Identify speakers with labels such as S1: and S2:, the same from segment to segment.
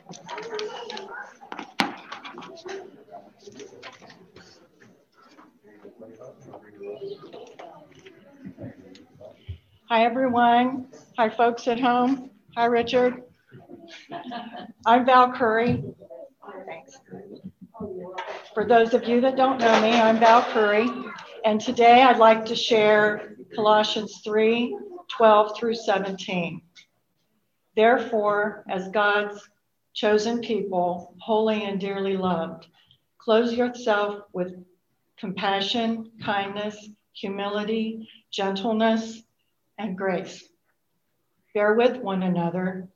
S1: Hi, everyone. Hi, folks at home. Hi, Richard. I'm Val Curry. Thanks. For those of you that don't know me, I'm Val Curry. And today I'd like to share Colossians 3:12 through 17. Therefore, as God's chosen people, holy and dearly loved, clothe yourself with compassion, kindness, humility, gentleness, and grace. Bear with one another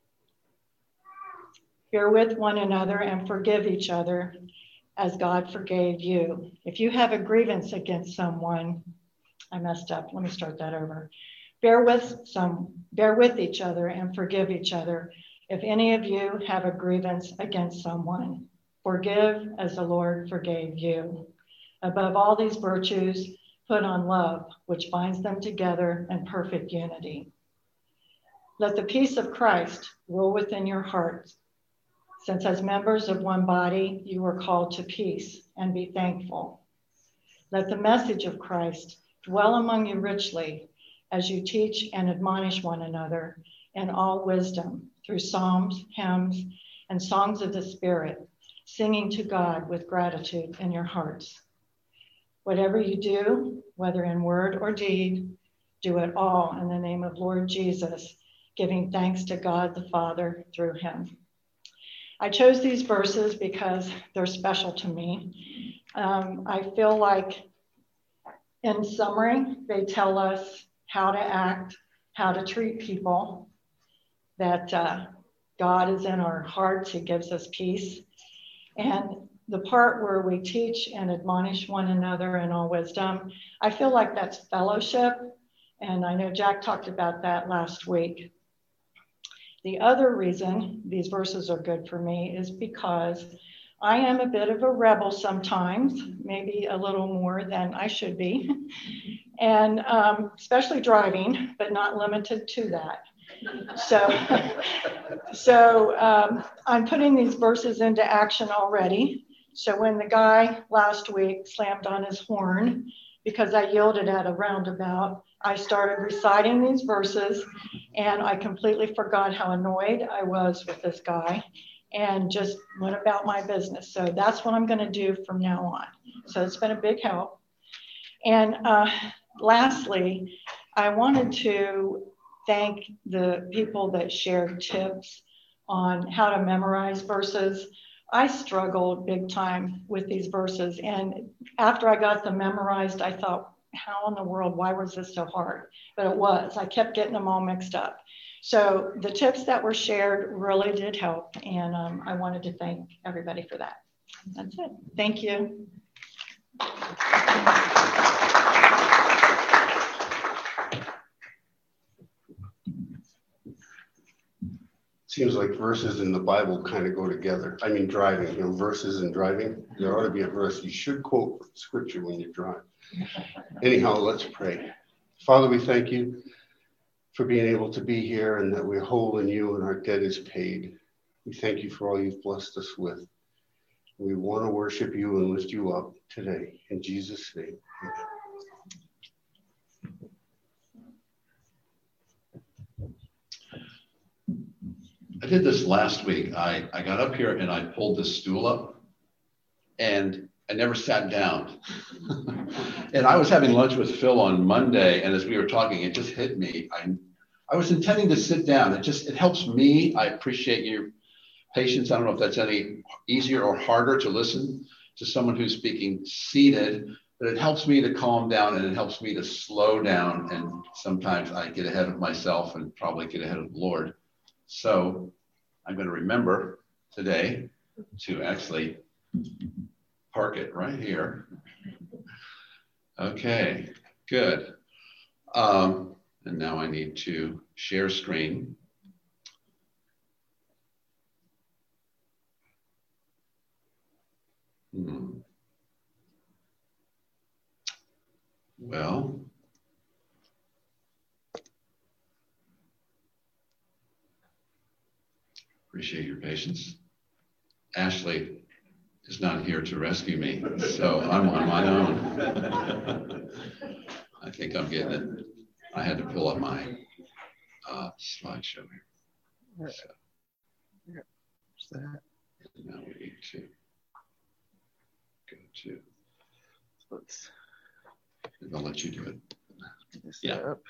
S1: and forgive each other as God forgave you. If you have a grievance against someone, I messed up. Let me start that over. Bear with each other and forgive each other. If any of you have a grievance against someone, forgive as the Lord forgave you. Above all these virtues, put on love, which binds them together in perfect unity. Let the peace of Christ rule within your hearts, since as members of one body, you are called to peace, and be thankful. Let the message of Christ dwell among you richly as you teach and admonish one another in all wisdom through psalms, hymns, and songs of the Spirit, singing to God with gratitude in your hearts. Whatever you do, whether in word or deed, do it all in the name of Lord Jesus, giving thanks to God the Father through him. I chose these verses because they're special to me. I feel like, in summary, they tell us how to act, how to treat people, that God is in our hearts, he gives us peace. And the part where we teach and admonish one another in all wisdom, I feel like that's fellowship. And I know Jack talked about that last week. The other reason these verses are good for me is because I am a bit of a rebel sometimes, maybe a little more than I should be, and especially driving, but not limited to that. So I'm putting these verses into action already. So when the guy last week slammed on his horn because I yielded at a roundabout, I started reciting these verses, and I completely forgot how annoyed I was with this guy and just went about my business. So that's what I'm going to do from now on. So it's been a big help. And lastly, I wanted to thank the people that shared tips on how to memorize verses. I struggled big time with these verses. And after I got them memorized, I thought, how in the world, why was this so hard? But it was. I kept getting them all mixed up. So the tips that were shared really did help. And I wanted to thank everybody for that. That's it. Thank you.
S2: Seems like verses in the Bible kind of go together. I mean, driving, verses and driving. There ought to be a verse. You should quote scripture when you drive. Anyhow, let's pray. Father, we thank you for being able to be here and that we're whole in you and our debt is paid. We thank you for all you've blessed us with. We want to worship you and lift you up today. In Jesus' name, amen.
S3: I did this last week. I got up here and I pulled this stool up and I never sat down. And I was having lunch with Phil on Monday, and as we were talking, it just hit me. I was intending to sit down. It helps me. I appreciate your patience. I don't know if that's any easier or harder to listen to someone who's speaking seated, but it helps me to calm down and it helps me to slow down. And sometimes I get ahead of myself and probably get ahead of the Lord. So I'm going to remember today to actually park it right here. Okay, good. And now I need to share screen. Well, Appreciate your patience. Ashley is not here to rescue me, so I'm on my own. I think I'm getting it. I had to pull up my slideshow here. So,
S4: What's that?
S3: now we need to go to.
S4: Let's
S3: I'll let you do it.
S4: get this
S3: Yeah.
S4: up.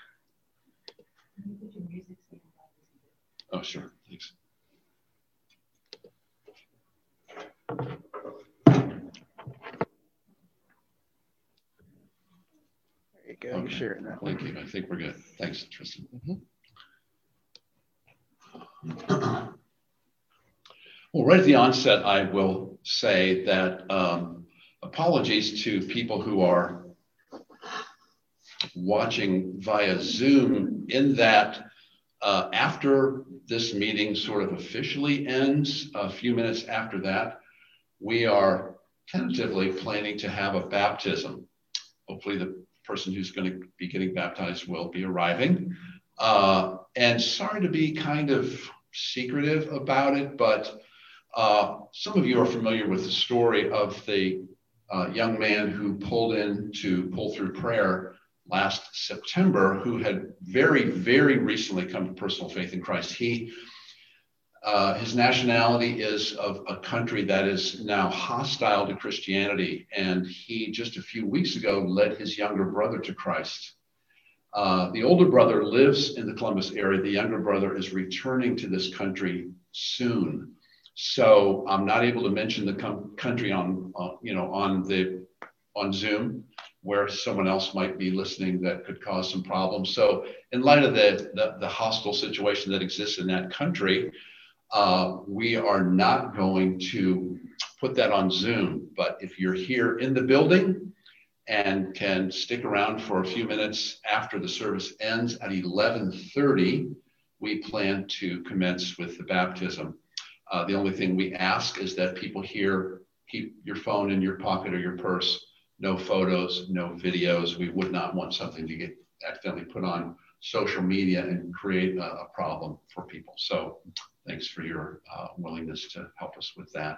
S3: Oh, sure. Thanks.
S4: There you go.
S3: Okay.
S4: You share it now.
S3: Thank you. I think we're good. Thanks, Tristan. Well, right at the onset, I will say that apologies to people who are watching via Zoom, in that after this meeting sort of officially ends, a few minutes after that, we are tentatively planning to have a baptism. Hopefully the person who's going to be getting baptized will be arriving. And sorry to be kind of secretive about it, but some of you are familiar with the story of the young man who pulled through prayer last September, who had very, very recently come to personal faith in Christ. His nationality is of a country that is now hostile to Christianity, and he just a few weeks ago led his younger brother to Christ. The older brother lives in the Columbus area. The younger brother is returning to this country soon. So I'm not able to mention the country on Zoom, where someone else might be listening that could cause some problems. So in light of the hostile situation that exists in that country, we are not going to put that on Zoom. But if you're here in the building and can stick around for a few minutes after the service ends at 11:30, we plan to commence with the baptism. The only thing we ask is that people here keep your phone in your pocket or your purse. No photos, no videos. We would not want something to get accidentally put on social media and create a problem for people. So thanks for your willingness to help us with that.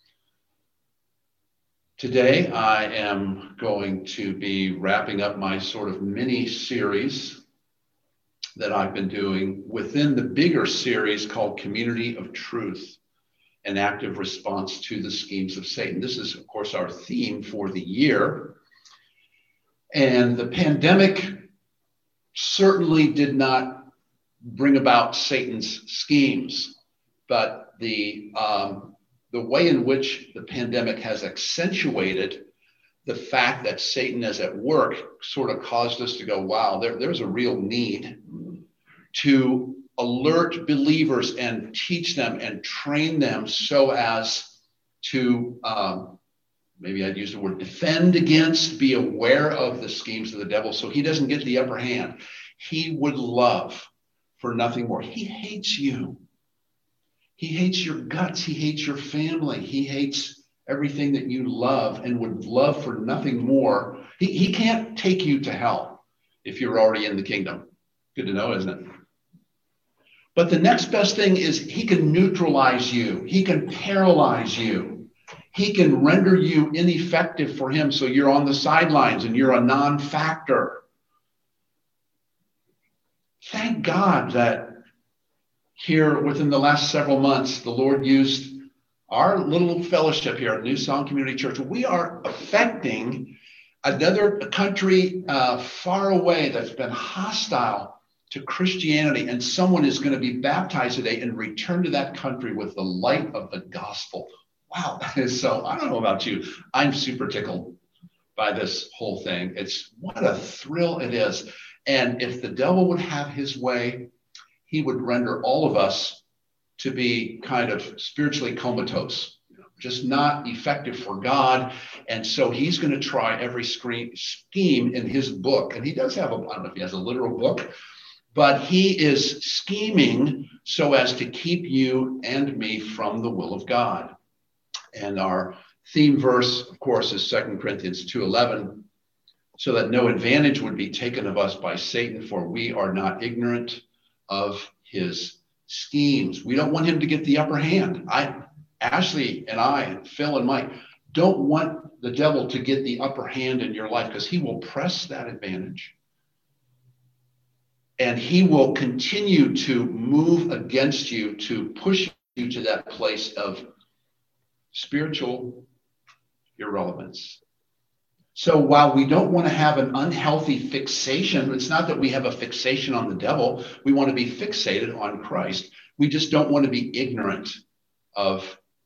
S3: Today, I am going to be wrapping up my sort of mini series that I've been doing within the bigger series called Community of Truth, an active response to the schemes of Satan. This is, of course, our theme for the year. And the pandemic certainly did not bring about Satan's schemes, but the way in which the pandemic has accentuated the fact that Satan is at work sort of caused us to go, wow, there's a real need to alert believers and teach them and train them so as to, maybe I'd use the word defend against, be aware of the schemes of the devil so he doesn't get the upper hand. He would love for nothing more. He hates you. He hates your guts. He hates your family. He hates everything that you love and would love for nothing more. He can't take you to hell if you're already in the kingdom. Good to know, isn't it? But the next best thing is he can neutralize you. He can paralyze you. He can render you ineffective for him so you're on the sidelines and you're a non-factor. Thank God that here within the last several months, the Lord used our little fellowship here at New Song Community Church. We are affecting another country far away that's been hostile to Christianity, and someone is going to be baptized today and return to that country with the light of the gospel. Wow, that is so, I don't know about you. I'm super tickled by this whole thing. What a thrill it is. And if the devil would have his way, he would render all of us to be kind of spiritually comatose, just not effective for God. And so he's going to try every scheme in his book. And he does have I don't know if he has a literal book, but he is scheming so as to keep you and me from the will of God. And our theme verse, of course, is 2 Corinthians 2:11, so that no advantage would be taken of us by Satan, for we are not ignorant of his schemes. We don't want him to get the upper hand. Ashley and I, and Phil and Mike, don't want the devil to get the upper hand in your life, because he will press that advantage. And he will continue to move against you, to push you to that place of spiritual irrelevance. So while we don't want to have an unhealthy fixation, it's not that we have a fixation on the devil. We want to be fixated on Christ. We just don't want to be ignorant of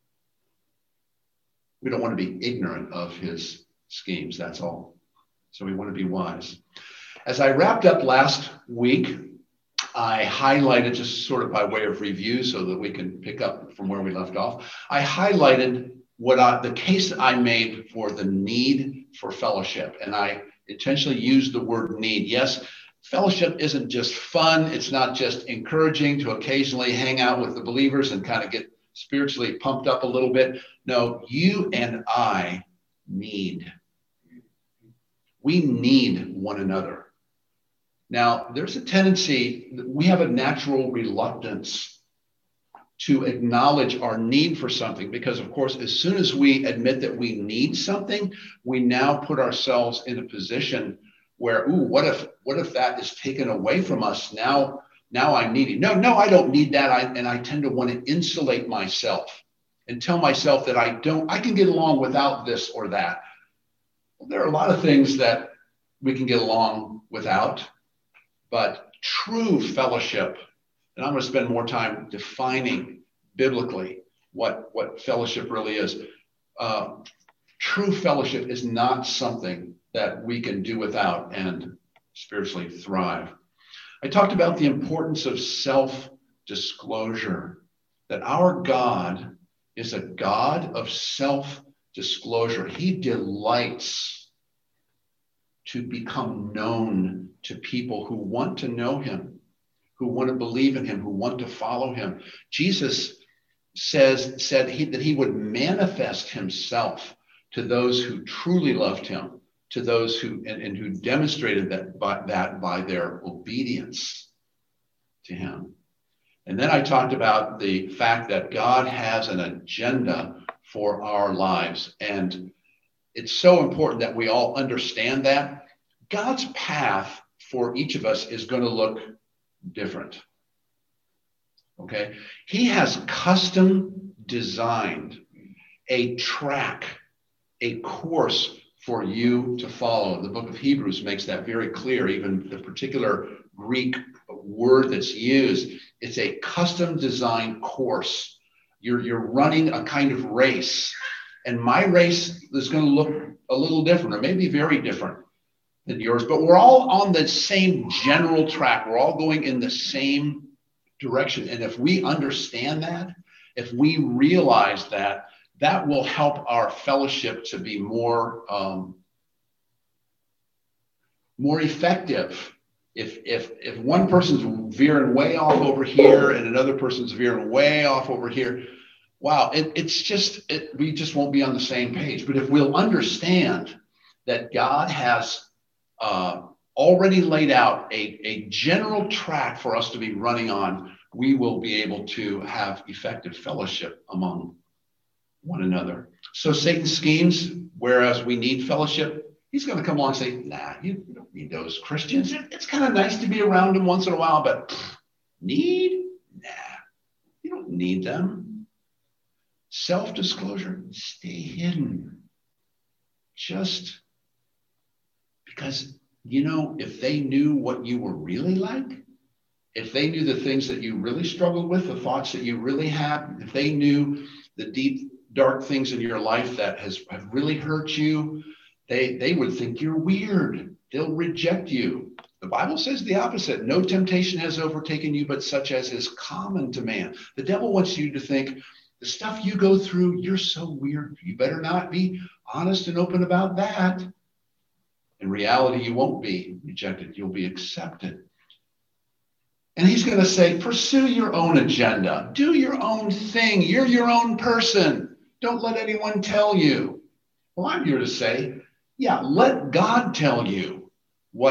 S3: his schemes. That's all. So we want to be wise. As I wrapped up last week, I highlighted, just sort of by way of review so that we can pick up from where we left off, I highlighted the case that I made for the need for fellowship. And I intentionally used the word need. Yes, fellowship isn't just fun. It's not just encouraging to occasionally hang out with the believers and kind of get spiritually pumped up a little bit. No, you and I need. We need one another. Now, there's a tendency, we have a natural reluctance to acknowledge our need for something, because, of course, as soon as we admit that we need something, we now put ourselves in a position where, what if that is taken away from us? Now I need it. No, I don't need that. And I tend to want to insulate myself and tell myself that I can get along without this or that. Well, there are a lot of things that we can get along without, but true fellowship, and I'm going to spend more time defining biblically what fellowship really is. True fellowship is not something that we can do without and spiritually thrive. I talked about the importance of self-disclosure, that our God is a God of self-disclosure. He delights to become known to people who want to know him, who want to believe in him, who want to follow him. Jesus said that he would manifest himself to those who truly loved him, to those who demonstrated that by their obedience to him. And then I talked about the fact that God has an agenda for our lives. And it's so important that we all understand that. God's path for each of us is going to look different. Okay? He has custom designed a track, a course for you to follow. The book of Hebrews makes that very clear. Even the particular Greek word that's used, it's a custom designed course. You're running a kind of race, and my race is going to look a little different, or maybe very different than yours, but we're all on the same general track. We're all going in the same direction. And if we understand that, if we realize that, that will help our fellowship to be more effective. If one person's veering way off over here and another person's veering way off over here, wow, we just won't be on the same page. But if we'll understand that God has already laid out a general track for us to be running on, we will be able to have effective fellowship among one another. So Satan schemes, whereas we need fellowship, he's going to come along and say, nah, you don't need those Christians. It's kind of nice to be around them once in a while, but need? Nah, you don't need them. Self-disclosure, stay hidden. Just because, if they knew what you were really like, if they knew the things that you really struggled with, the thoughts that you really had, if they knew the deep, dark things in your life that have really hurt you, they would think you're weird. They'll reject you. The Bible says the opposite. No temptation has overtaken you, but such as is common to man. The devil wants you to think the stuff you go through, you're so weird. You better not be honest and open about that. In reality, you won't be rejected. You'll be accepted. And he's going to say, pursue your own agenda. Do your own thing. You're your own person. Don't let anyone tell you. Well, I'm here to say, yeah, let God tell you what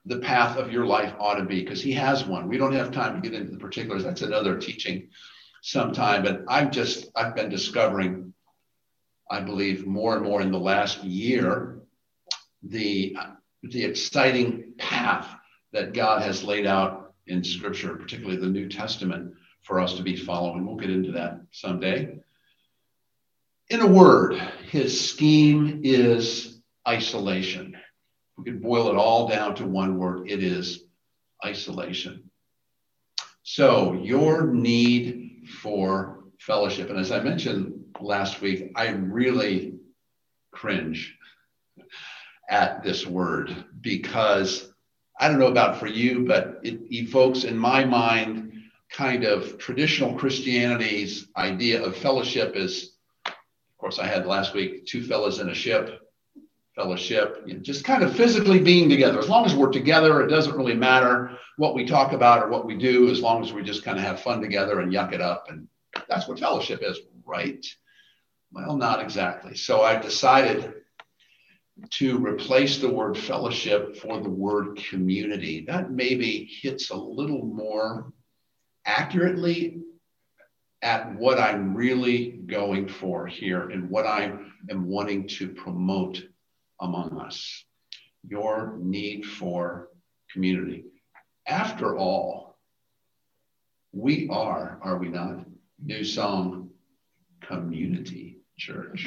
S3: the path of your life ought to be, because he has one. We don't have time to get into the particulars. That's another teaching sometime. But I've been discovering, I believe, more and more in the last year, the exciting path that God has laid out in Scripture, particularly the New Testament, for us to be following. We'll get into that someday. In a word, his scheme is isolation. We could boil it all down to one word. It is isolation. So your need for fellowship, and as I mentioned last week, I really cringe at this word, because I don't know about for you, but it evokes in my mind kind of traditional Christianity's idea of fellowship is, of course, I had last week, two fellas in a ship, fellowship, just kind of physically being together. As long as we're together, it doesn't really matter what we talk about or what we do, as long as we just kind of have fun together and yuck it up. And that's what fellowship is, right? Well, not exactly. So I decided to replace the word fellowship for the word community. That maybe hits a little more accurately at what I'm really going for here and what I am wanting to promote among us. Your need for community. After all, we are we not? New Song Community Church.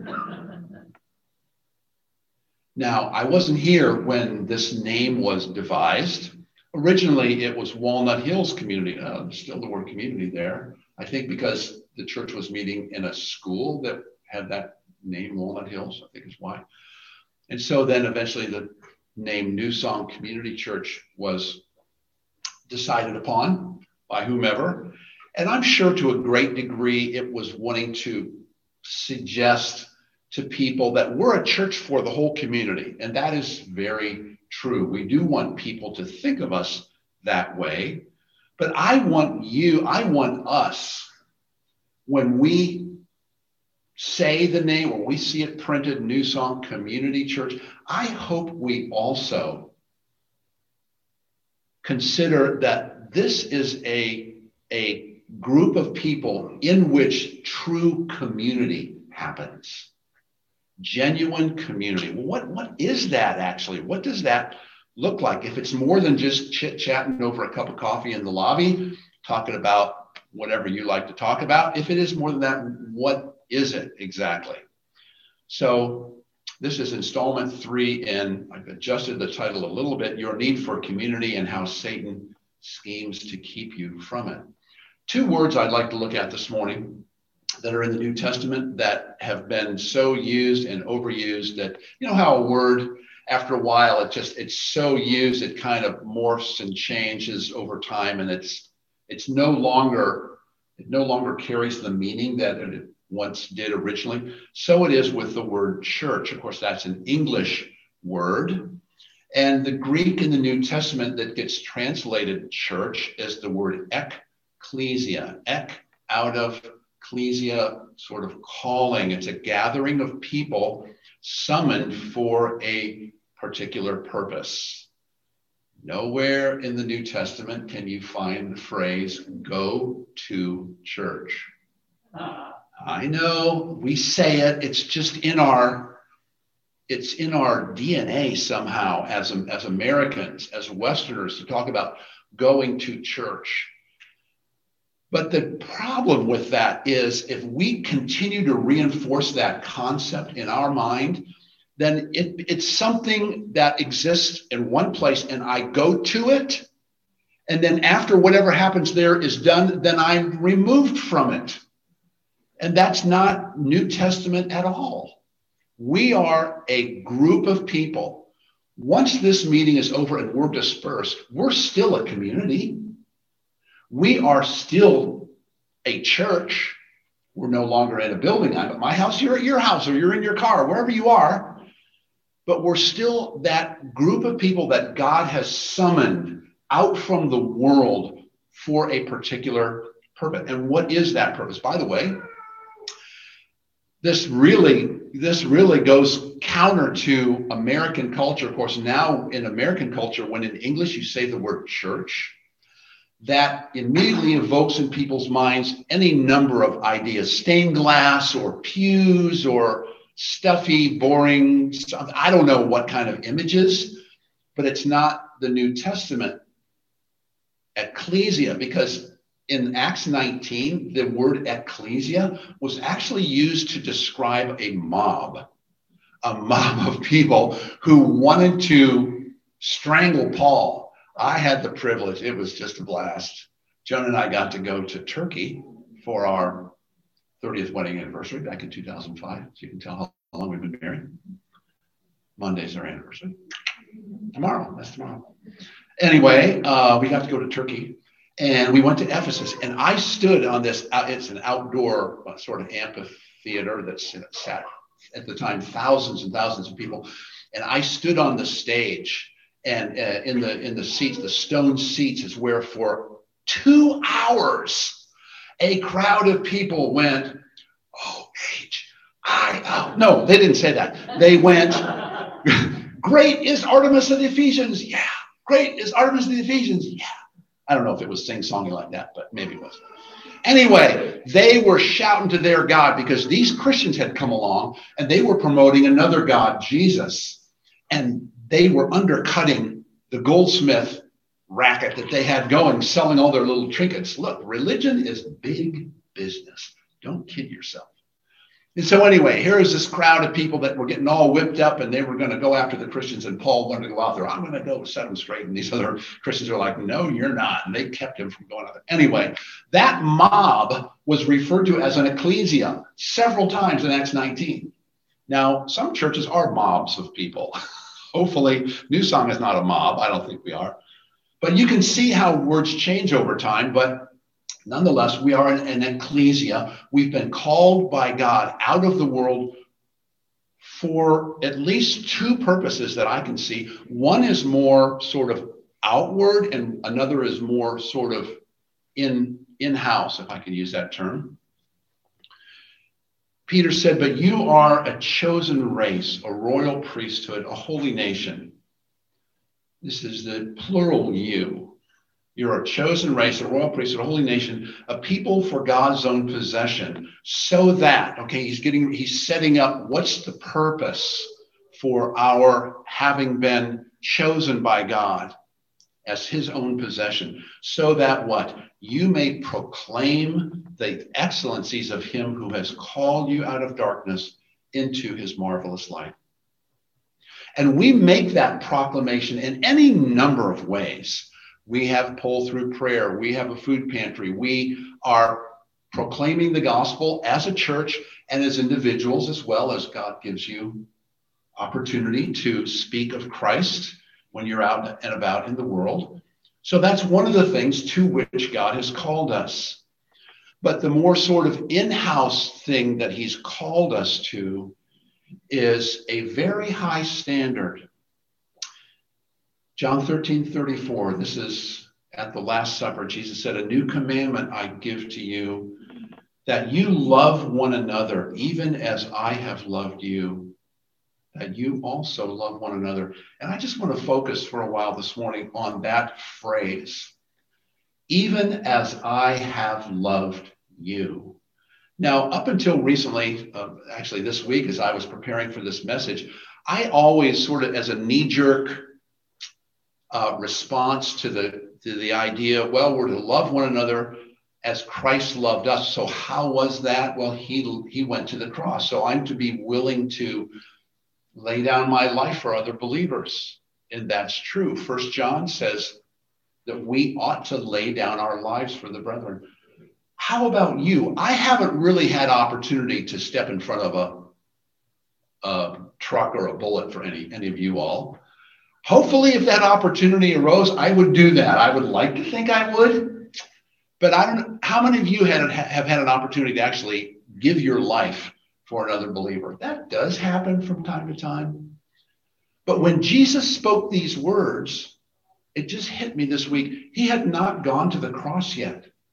S3: Now, I wasn't here when this name was devised. Originally, it was Walnut Hills Community. Still the word community there. I think because the church was meeting in a school that had that name, Walnut Hills, I think is why. And so then eventually the name New Song Community Church was decided upon by whomever. And I'm sure to a great degree it was wanting to suggest to people that we're a church for the whole community. And that is very true. We do want people to think of us that way. But I want us, when we say the name, when we see it printed, New Song Community Church, I hope we also consider that this is a group of people in which true community happens. Genuine community. Well, what is that actually? What does that look like? If it's more than just chit-chatting over a cup of coffee in the lobby, talking about whatever you like to talk about, if it is more than that, what is it exactly? So this is installment 3, and I've adjusted the title a little bit, Your Need for Community and How Satan Schemes to Keep You from It. 2 words I'd like to look at this morning that are in the New Testament that have been so used and overused that, you know how a word, after a while, it's so used, it kind of morphs and changes over time, and it no longer carries the meaning that it once did originally. So it is with the word church. Of course, that's an English word. And the Greek in the New Testament that gets translated church is the word ekklesia. Ek, out of, ecclesia, sort of calling. It's a gathering of people summoned for a particular purpose. Nowhere in the New Testament can you find the phrase, go to church. I know we say it, it's just in our DNA somehow as Americans, as Westerners, to talk about going to church. But the problem with that is if we continue to reinforce that concept in our mind, then it's something that exists in one place and I go to it. And then after whatever happens there is done, then I'm removed from it. And that's not New Testament at all. We are a group of people. Once this meeting is over and we're dispersed, we're still a community. We are still a church. We're no longer in a building. I'm at my house, you're at your house, or you're in your car, wherever you are. But we're still that group of people that God has summoned out from the world for a particular purpose. And what is that purpose? By the way, this really goes counter to American culture. Of course, now in American culture, when in English you say the word church, that immediately evokes in people's minds any number of ideas, stained glass or pews or stuffy, boring stuff. I don't know what kind of images, but it's not the New Testament ecclesia, because in Acts 19, the word ecclesia was actually used to describe a mob of people who wanted to strangle Paul. I had the privilege. It was just a blast. Joan and I got to go to Turkey for our 30th wedding anniversary back in 2005. So you can tell how long we've been married. Monday's our anniversary. That's tomorrow. Anyway, we got to go to Turkey. And we went to Ephesus, and I stood on this, it's an outdoor sort of amphitheater that sat at the time thousands and thousands of people. And I stood on the stage, and in the seats, the stone seats, is where for 2 hours, a crowd of people went, O-H-I-O. No, they didn't say that. They went, great is Artemis of the Ephesians. Yeah. Great is Artemis of the Ephesians. Yeah. I don't know if it was sing-songy like that, but maybe it was. Anyway, they were shouting to their God because these Christians had come along and they were promoting another God, Jesus. And they were undercutting the goldsmith racket that they had going, selling all their little trinkets. Look, religion is big business. Don't kid yourself. And so anyway, here is this crowd of people that were getting all whipped up, and they were going to go after the Christians, and Paul wanted to go out there. I'm going to go set them straight. And these other Christians are like, no, you're not. And they kept him from going out there. Anyway, that mob was referred to as an ecclesia several times in Acts 19. Now, some churches are mobs of people. Hopefully, New Song is not a mob. I don't think we are. But you can see how words change over time. But nonetheless, we are an ecclesia. We've been called by God out of the world for at least two purposes that I can see. One is more sort of outward, and another is more sort of in-house, if I can use that term. Peter said, but you are a chosen race, a royal priesthood, a holy nation. This is the plural you. You're a chosen race, a royal priesthood, a holy nation, a people for God's own possession. So that, okay, he's setting up what's the purpose for our having been chosen by God as his own possession. So that what? You may proclaim the excellencies of him who has called you out of darkness into his marvelous light. And we make that proclamation in any number of ways. We have pull through prayer. We have a food pantry. We are proclaiming the gospel as a church and as individuals, as well as God gives you opportunity to speak of Christ when you're out and about in the world. So that's one of the things to which God has called us. But the more sort of in-house thing that he's called us to is a very high standard. John 13:34, this is at the Last Supper. Jesus said, a new commandment I give to you, that you love one another, even as I have loved you, that you also love one another. And I just want to focus for a while this morning on that phrase, even as I have loved you. Now, up until recently, actually this week, as I was preparing for this message, I always sort of, as a knee-jerk response to the idea, well, we're to love one another as Christ loved us. So how was that? Well, he went to the cross. So I'm to be willing to lay down my life for other believers. And that's true. 1 John says that we ought to lay down our lives for the brethren. How about you? I haven't really had opportunity to step in front of a truck or a bullet for any of you all. Hopefully, if that opportunity arose, I would do that. I would like to think I would. But I don't know, how many of you have had an opportunity to actually give your life for another believer? That does happen from time to time. But when Jesus spoke these words, it just hit me this week. He had not gone to the cross yet.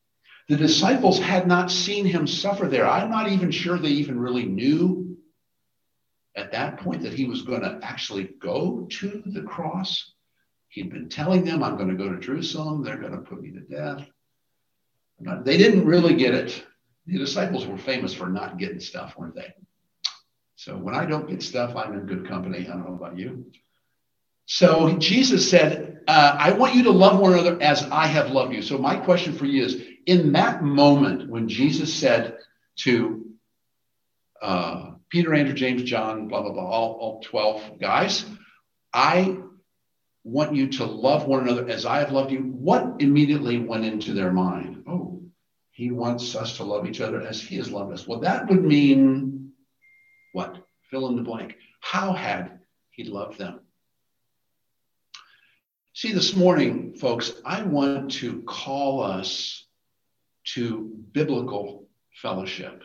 S3: The disciples had not seen him suffer there. I'm not even sure they even really knew at that point that he was going to actually go to the cross. He'd been telling them, I'm going to go to Jerusalem. They're going to put me to death. They didn't really get it. The disciples were famous for not getting stuff, weren't they? So when I don't get stuff, I'm in good company. I don't know about you. So Jesus said, I want you to love one another as I have loved you. So my question for you is, in that moment when Jesus said to Peter, Andrew, James, John, blah, blah, blah, all 12 guys, I want you to love one another as I have loved you. What immediately went into their mind? Oh, he wants us to love each other as he has loved us. Well, that would mean what? Fill in the blank. How had he loved them? See, this morning, folks, I want to call us to biblical fellowship.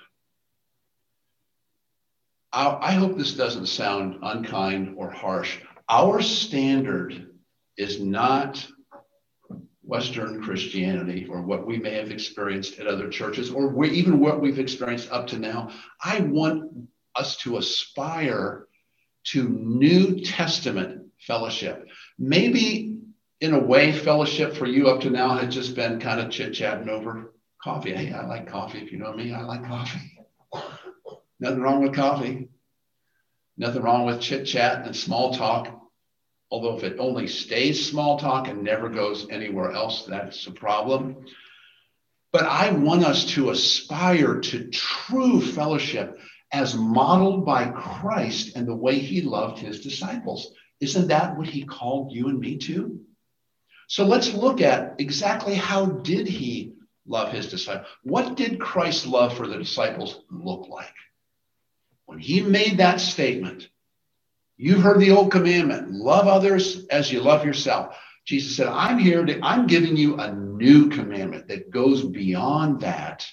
S3: I hope this doesn't sound unkind or harsh. Our standard is not Western Christianity or what we may have experienced at other churches or even what we've experienced up to now. I want us to aspire to New Testament fellowship. Maybe in a way, fellowship for you up to now has just been kind of chit-chatting over coffee. Hey, I like coffee. If you know me, I like coffee. Nothing wrong with coffee. Nothing wrong with chit-chat and small talk. Although if it only stays small talk and never goes anywhere else, that's a problem. But I want us to aspire to true fellowship as modeled by Christ and the way he loved his disciples. Isn't that what he called you and me to? So let's look at exactly how did he love his disciples? What did Christ's love for the disciples look like? When he made that statement, you've heard the old commandment, love others as you love yourself. Jesus said, I'm giving you a new commandment that goes beyond that.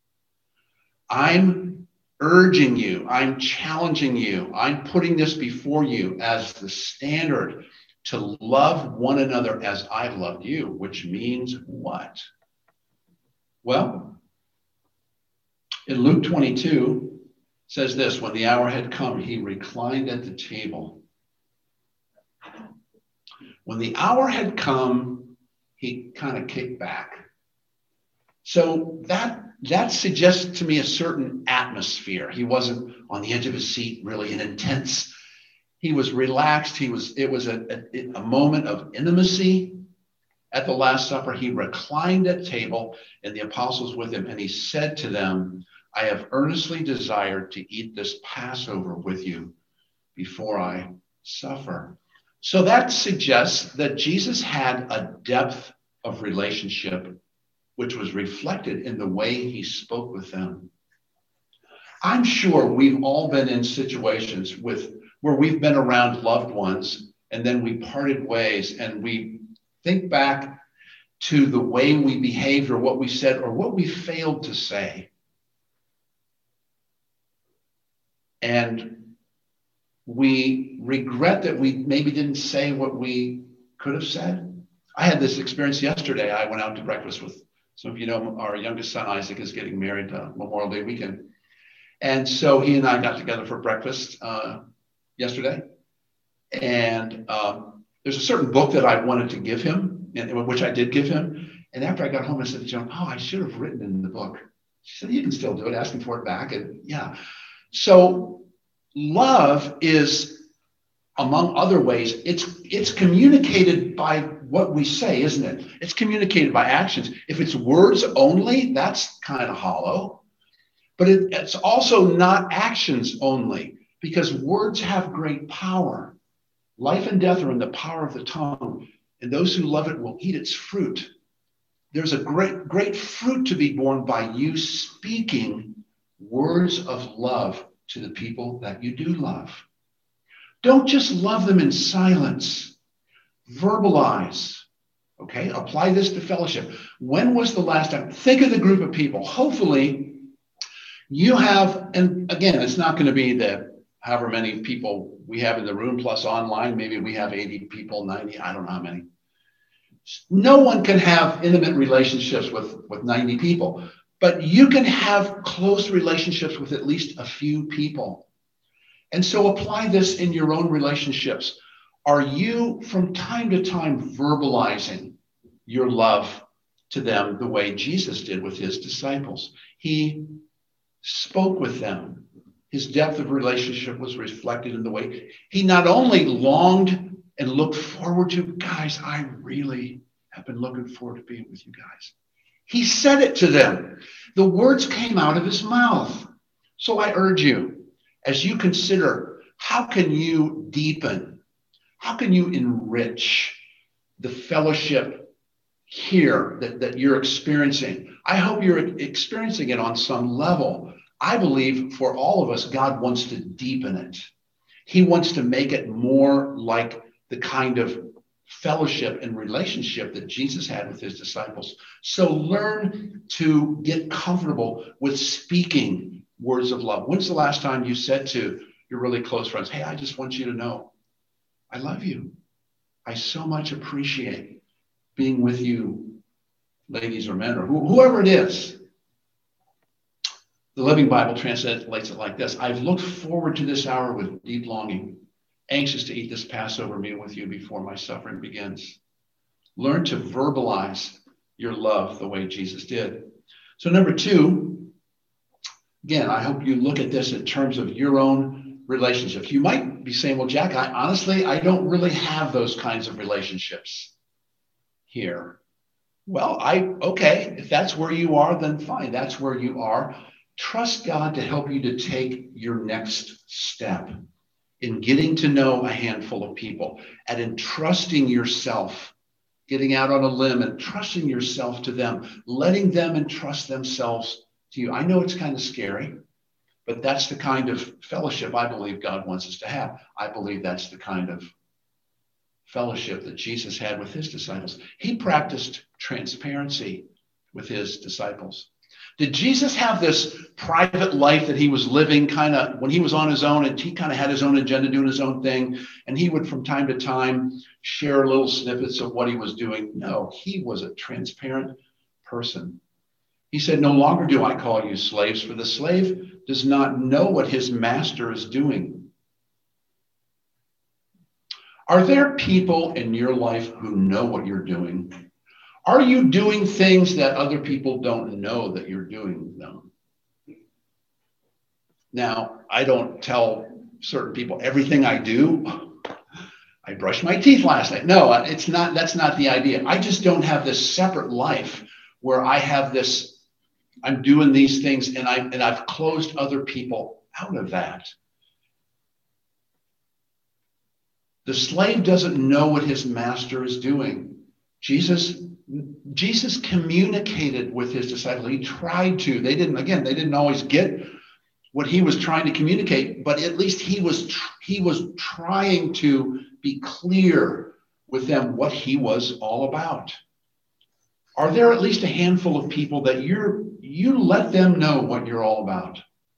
S3: I'm urging you, I'm challenging you, I'm putting this before you as the standard to love one another as I've loved you, which means what? Well, in Luke 22, says this, when the hour had come, he reclined at the table. When the hour had come, he kind of kicked back. So that suggests to me a certain atmosphere. He wasn't on the edge of his seat, really intense. He was relaxed. It was a moment of intimacy. At the Last Supper, he reclined at table and the apostles with him, and he said to them, I have earnestly desired to eat this Passover with you before I suffer. So that suggests that Jesus had a depth of relationship, which was reflected in the way he spoke with them. I'm sure we've all been in situations where we've been around loved ones and then we parted ways and we think back to the way we behaved or what we said or what we failed to say. And we regret that we maybe didn't say what we could have said. I had this experience yesterday. I went out to breakfast with, some of you know, our youngest son, Isaac, is getting married Memorial Day weekend. And so he and I got together for breakfast yesterday. And there's a certain book that I wanted to give him, which I did give him. And after I got home, I said to Joan, I should have written in the book. She said, you can still do it, asking for it back. And yeah. So love is, among other ways, it's communicated by what we say, isn't it? It's communicated by actions. If it's words only, that's kind of hollow. But it's also not actions only, because words have great power. Life and death are in the power of the tongue, and those who love it will eat its fruit. There's a great fruit to be born by you speaking words of love to the people that you do love. Don't just love them in silence. Verbalize. Okay, apply this to fellowship. When was the last time? Think of the group of people. Hopefully you have, and again, it's not going to be the however many people we have in the room plus online. Maybe we have 80 people, 90, I don't know how many. No one can have intimate relationships with 90 people, but you can have close relationships with at least a few people. And so apply this in your own relationships. Are you from time to time verbalizing your love to them the way Jesus did with his disciples? He spoke with them. His depth of relationship was reflected in the way he not only longed and looked forward to, guys, I really have been looking forward to being with you guys. He said it to them. The words came out of his mouth. So I urge you, as you consider, how can you deepen, how can you enrich the fellowship here that you're experiencing? I hope you're experiencing it on some level. I believe for all of us, God wants to deepen it. He wants to make it more like the kind of fellowship and relationship that Jesus had with his disciples. So learn to get comfortable with speaking words of love. When's the last time you said to your really close friends, hey, I just want you to know, I love you. I so much appreciate being with you, ladies or men, or whoever it is. The Living Bible translates it like this: I've looked forward to this hour with deep longing, anxious to eat this Passover meal with you before my suffering begins. Learn to verbalize your love the way Jesus did. So number 2, again, I hope you look at this in terms of your own relationships. You might be saying, well, Jack, I don't really have those kinds of relationships here. Well, okay, if that's where you are, then fine, that's where you are. Trust God to help you to take your next step in getting to know a handful of people and in trusting yourself, getting out on a limb and trusting yourself to them, letting them entrust themselves to you. I know it's kind of scary, but that's the kind of fellowship I believe God wants us to have. I believe that's the kind of fellowship that Jesus had with his disciples. He practiced transparency with his disciples. Did Jesus have this private life that he was living kind of when he was on his own, and he kind of had his own agenda, doing his own thing, and he would from time to time share little snippets of what he was doing? No, he was a transparent person. He said, no longer do I call you slaves, for the slave does not know what his master is doing. Are there people in your life who know what you're doing? Are you doing things that other people don't know that you're doing them? Now, I don't tell certain people everything I do. I brushed my teeth last night. No, that's not the idea. I just don't have this separate life where I have this, I'm doing these things and I've closed other people out of that. The slave doesn't know what his master is doing. Jesus communicated with his disciples. He tried to. They didn't always get what he was trying to communicate, but at least he was trying to be clear with them what he was all about. Are there at least a handful of people that you let them know what you're all about?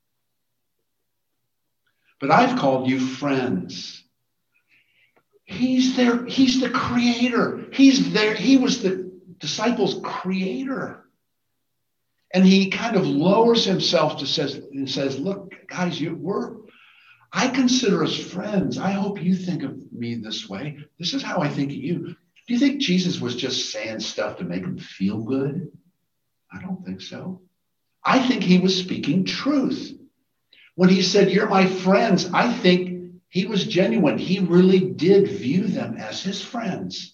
S3: But I've called you friends. He's there. He's the creator. He's there. He was the disciples' creator. And he kind of lowers himself and says, look, guys, I consider us friends. I hope you think of me this way. This is how I think of you. Do you think Jesus was just saying stuff to make him feel good? I don't think so. I think he was speaking truth. When he said, you're my friends, I think he was genuine. He really did view them as his friends.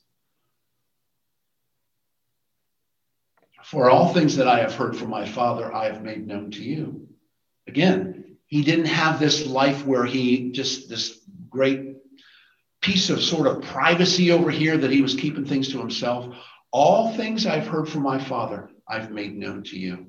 S3: For all things that I have heard from my Father, I have made known to you. Again, he didn't have this life where this great piece of sort of privacy over here that he was keeping things to himself. All things I've heard from my Father, I've made known to you.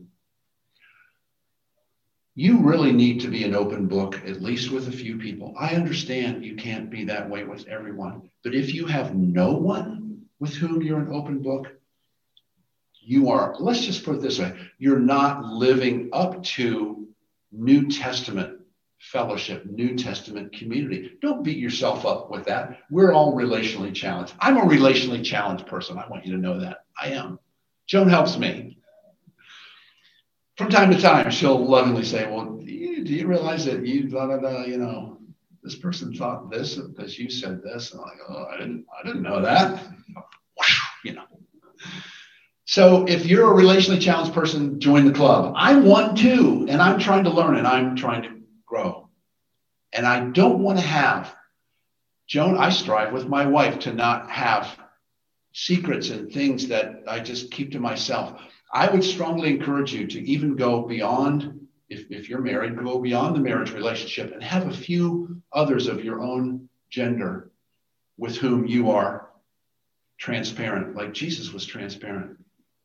S3: You really need to be an open book, at least with a few people. I understand you can't be that way with everyone, but if you have no one with whom you're an open book, you are, let's just put it this way, you're not living up to New Testament fellowship, New Testament community. Don't beat yourself up with that. We're all relationally challenged. I'm a relationally challenged person. I want you to know that. I am. Joan helps me. From time to time, she'll lovingly say, well, do you realize that you, blah, blah, blah, you know, this person thought this because you said this? And I'm like, oh, I didn't know that. You know. So if you're a relationally challenged person, join the club. I'm one too, and I'm trying to learn and I'm trying to grow. And I don't want to have, Joan, I strive with my wife to not have secrets and things that I just keep to myself. I would strongly encourage you to even go beyond, if you're married, go beyond the marriage relationship and have a few others of your own gender with whom you are transparent, like Jesus was transparent.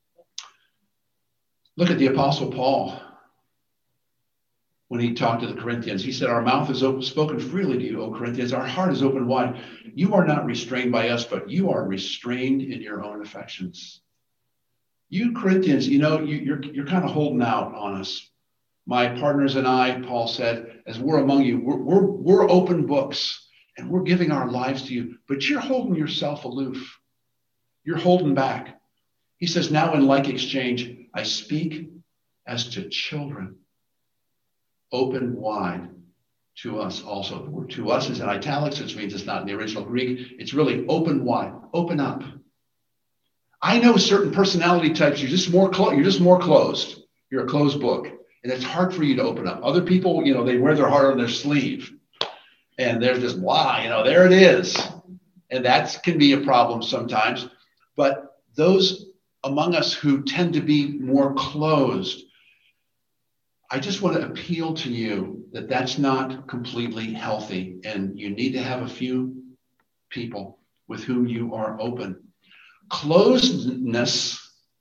S3: Look at the Apostle Paul. When he talked to the Corinthians, he said, our mouth is open, spoken freely to you, O Corinthians. Our heart is open wide. You are not restrained by us, but you are restrained in your own affections. You Corinthians, you know, you're kind of holding out on us. My partners and I, Paul said, as we're among you, we're open books and we're giving our lives to you, but you're holding yourself aloof. You're holding back. He says, now in like exchange, I speak as to children. Open wide to us also. The word to us is in italics, which means it's not in the original Greek. It's really open wide, open up. I know certain personality types, you're just more closed. You're a closed book. And it's hard for you to open up. Other people, you know, they wear their heart on their sleeve. And they're just, wow, you know, there it is. And that can be a problem sometimes. But those among us who tend to be more closed, I just want to appeal to you that that's not completely healthy. And you need to have a few people with whom you are open. Closedness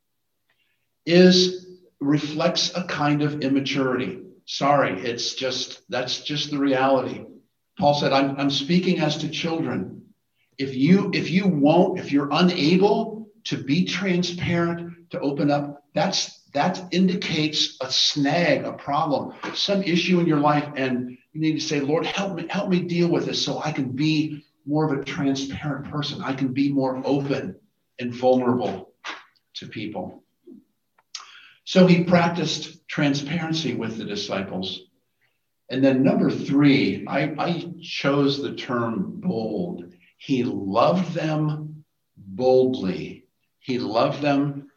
S3: reflects a kind of immaturity. Sorry, that's just the reality. Paul said, I'm speaking as to children. If you're unable to be transparent, to open up, that indicates a snag, a problem, some issue in your life, and you need to say, Lord, help me deal with this so I can be more of a transparent person. I can be more open and vulnerable to people. So he practiced transparency with the disciples. And then number 3, I chose the term bold. He loved them boldly. He loved them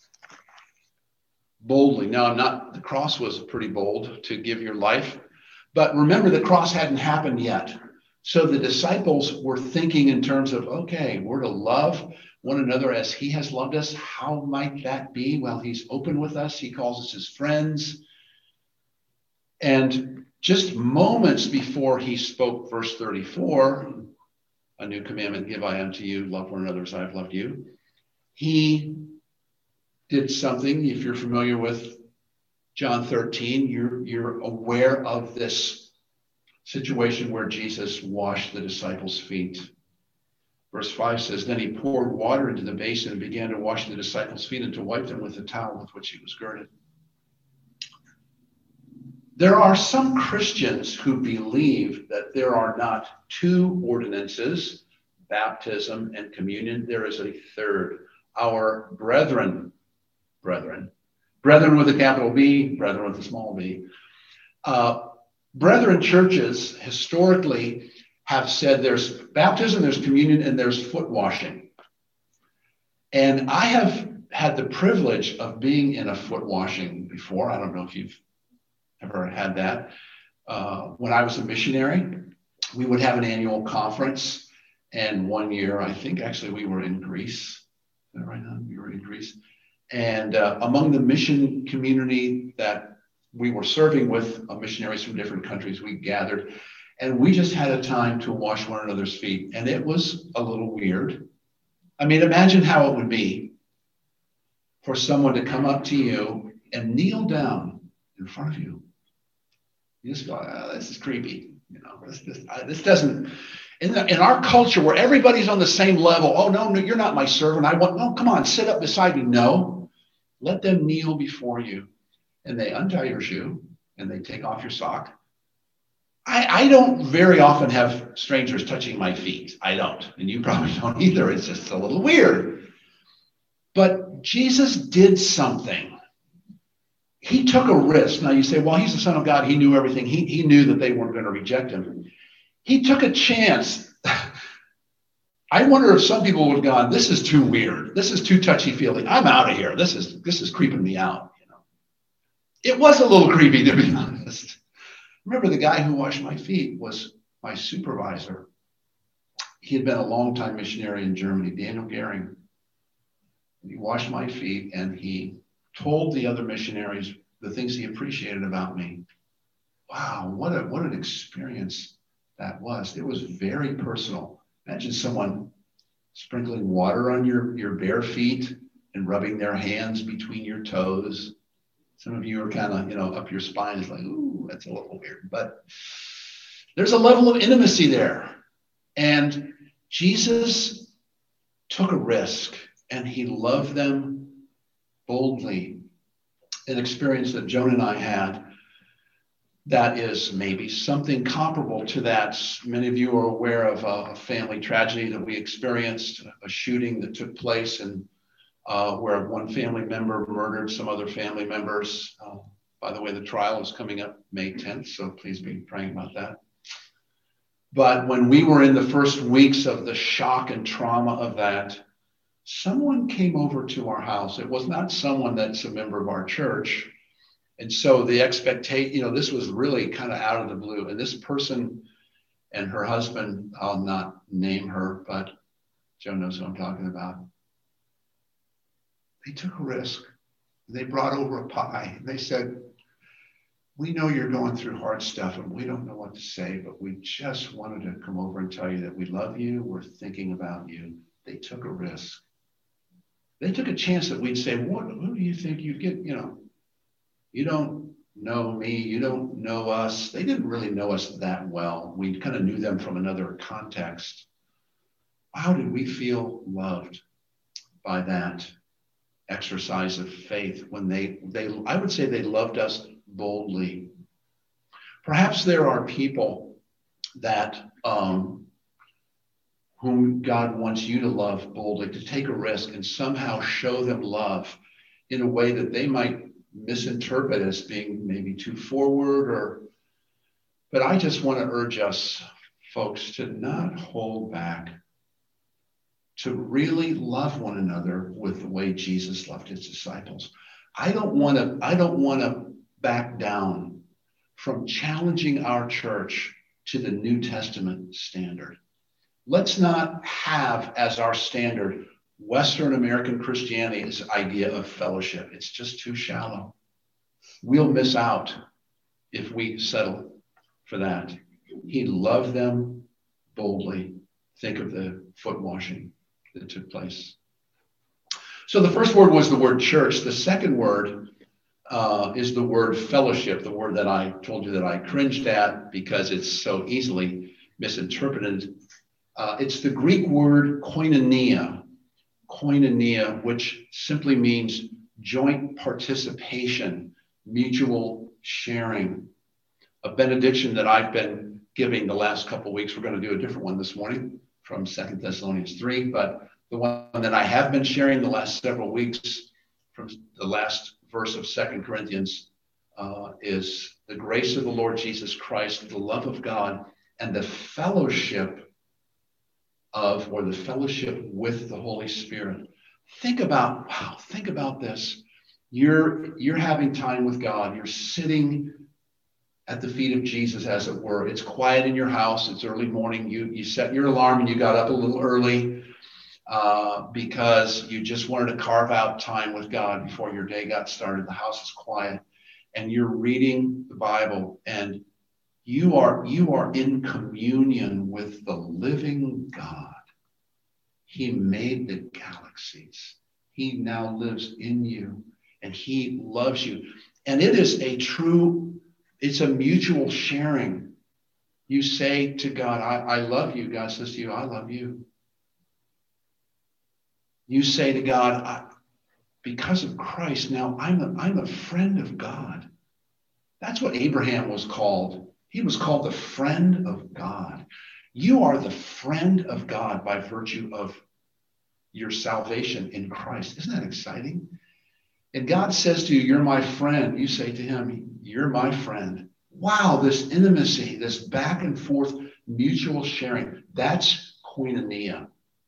S3: boldly. Now, the cross was pretty bold to give your life. But remember, the cross hadn't happened yet. So the disciples were thinking in terms of, okay, we're to love one another as he has loved us. How might that be? Well, he's open with us. He calls us his friends. And just moments before he spoke verse 34, a new commandment give I unto you, love one another as I have loved you. He did something, if you're familiar with John 13, you're aware of this situation where Jesus washed the disciples' feet. Verse 5 says, then he poured water into the basin and began to wash the disciples' feet and to wipe them with the towel with which he was girded. There are some Christians who believe that there are not 2 ordinances, baptism and communion. There is a third. Our brethren with a capital B, brethren with a small b. Brethren churches historically have said there's baptism, there's communion, and there's foot washing. And I have had the privilege of being in a foot washing before. I don't know if you've ever had that. When I was a missionary, we would have an annual conference. And one year, I think actually we were in Greece. Is that right now? We were in Greece. And among the mission community that we were serving with, missionaries from different countries, we gathered. And we just had a time to wash one another's feet. And it was a little weird. I mean, imagine how it would be for someone to come up to you and kneel down in front of you. You just go, oh, this is creepy. You know, this doesn't, in our culture where everybody's on the same level. Oh, no, you're not my servant. No, come on, sit up beside me. No, let them kneel before you. And they untie your shoe and they take off your sock. I don't very often have strangers touching my feet. I don't. And you probably don't either. It's just a little weird. But Jesus did something. He took a risk. Now you say, well, he's the Son of God. He knew everything. He knew that they weren't going to reject him. He took a chance. I wonder if some people would have gone, this is too weird. This is too touchy-feely. I'm out of here. This is creeping me out. You know, it was a little creepy, to be honest. Remember, the guy who washed my feet was my supervisor. He had been a longtime missionary in Germany, Daniel Gehring. He washed my feet, and he told the other missionaries the things he appreciated about me. Wow, what an experience that was. It was very personal. Imagine someone sprinkling water on your bare feet and rubbing their hands between your toes. Some of you are kind of, up your spine. It's like, ooh, that's a little weird. But there's a level of intimacy there. And Jesus took a risk, and he loved them boldly. An experience that Joan and I had that is maybe something comparable to that. Many of you are aware of a family tragedy that we experienced, a shooting that took place and where one family member murdered some other family members. By the way, the trial is coming up May 10th, so please be praying about that. But when we were in the first weeks of the shock and trauma of that, someone came over to our house. It was not someone that's a member of our church. And so the expectation, this was really kind of out of the blue. And this person and her husband, I'll not name her, but Joe knows who I'm talking about. They took a risk. They brought over a pie. They said, we know you're going through hard stuff and we don't know what to say, but we just wanted to come over and tell you that we love you. We're thinking about you. They took a risk. They took a chance that we'd say, who do you think you get? You don't know me. You don't know us. They didn't really know us that well. We kind of knew them from another context. How did we feel loved by that exercise of faith when I would say they loved us boldly? Perhaps there are people that whom God wants you to love boldly, to take a risk and somehow show them love in a way that they might misinterpret as being maybe too forward but I just want to urge us, folks, to not hold back, to really love one another with the way Jesus loved his disciples. I don't want to back down from challenging our church to the New Testament standard. Let's not have as our standard Western American Christianity's idea of fellowship. It's just too shallow. We'll miss out if we settle for that. He loved them boldly. Think of the foot washing that took place. So the first word was the word church. The second word is the word fellowship, the word that I told you that I cringed at because it's so easily misinterpreted. It's the Greek word koinonia, which simply means joint participation, mutual sharing. A benediction that I've been giving the last couple of weeks. We're going to do a different one this morning from 2 Thessalonians 3, but the one that I have been sharing the last several weeks from the last verse of 2 Corinthians is the grace of the Lord Jesus Christ, the love of God, and the fellowship with the Holy Spirit. Think about this. You're having time with God. You're sitting at the feet of Jesus, as it were. It's quiet in your house. It's early morning. You set your alarm and you got up a little early because you just wanted to carve out time with God before your day got started. The house is quiet and you're reading the Bible and you are in communion with the living God. He made the galaxies. He now lives in you and he loves you. And it is it's a mutual sharing. You say to God, I love you. God says to you, I love you. You say to God, because of Christ, now I'm a friend of God. That's what Abraham was called. He was called the friend of God. You are the friend of God by virtue of your salvation in Christ. Isn't that exciting? And God says to you, you're my friend. You say to him, you're my friend. Wow, this intimacy, this back and forth mutual sharing, that's koinonia.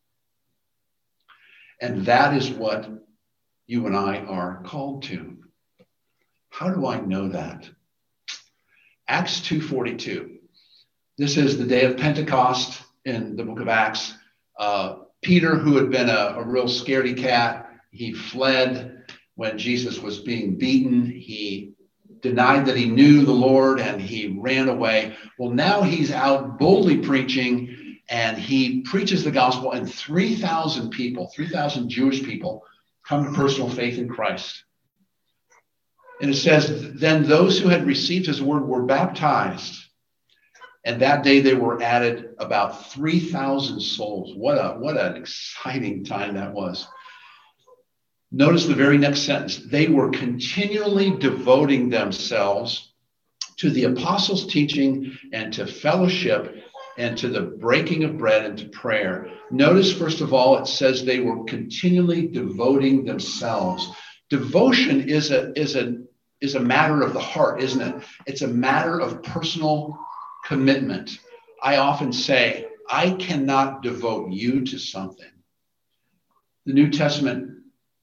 S3: And that is what you and I are called to. How do I know that? Acts 2:42. This is the day of Pentecost in the book of Acts. Peter, who had been a real scaredy cat, he fled when Jesus was being beaten. He denied that he knew the Lord and he ran away. Well, now he's out boldly preaching, and he preaches the gospel, and 3,000 people, 3,000 Jewish people, come to personal faith in Christ. And it says, then those who had received his word were baptized. And that day they were added about 3,000 souls. What an exciting time that was. Notice the very next sentence. They were continually devoting themselves to the apostles' teaching and to fellowship and to the breaking of bread and to prayer. Notice, first of all, it says they were continually devoting themselves. Devotion is a matter of the heart, isn't it? It's a matter of personal commitment. I often say, I cannot devote you to something. The New Testament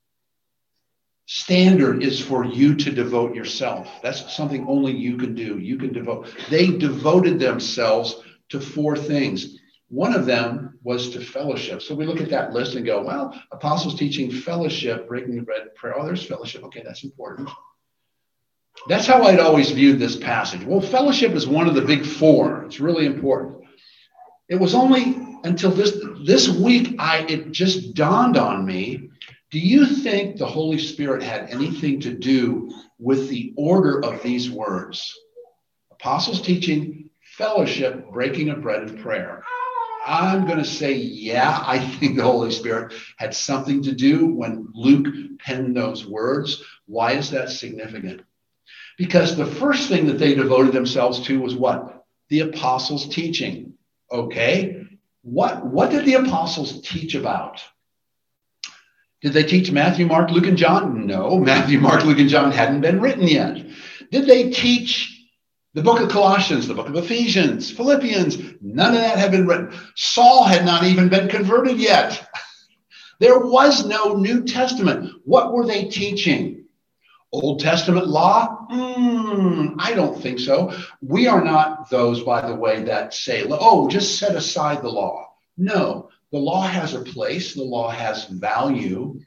S3: standard is for you to devote yourself. That's something only you can do. You can devote. They devoted themselves to 4 things. One of them was to fellowship. So we look at that list and go, well, apostles teaching, fellowship, breaking the bread, prayer. Oh, there's fellowship. Okay, that's important. That's how I'd always viewed this passage. Well, fellowship is one of the big 4. It's really important. It was only until this week it just dawned on me. Do you think the Holy Spirit had anything to do with the order of these words? Apostles teaching, fellowship, breaking of bread, and prayer. I'm going to say, yeah, I think the Holy Spirit had something to do when Luke penned those words. Why is that significant? Because the first thing that they devoted themselves to was what? The apostles' teaching. Okay. What did the apostles teach about? Did they teach Matthew, Mark, Luke, and John? No, Matthew, Mark, Luke, and John hadn't been written yet. Did they teach the book of Colossians, the book of Ephesians, Philippians? None of that had been written. Saul had not even been converted yet. There was no New Testament. What were they teaching? Old Testament law? I don't think so. We are not those, by the way, that say, oh, just set aside the law. No. The law has a place. The law has value.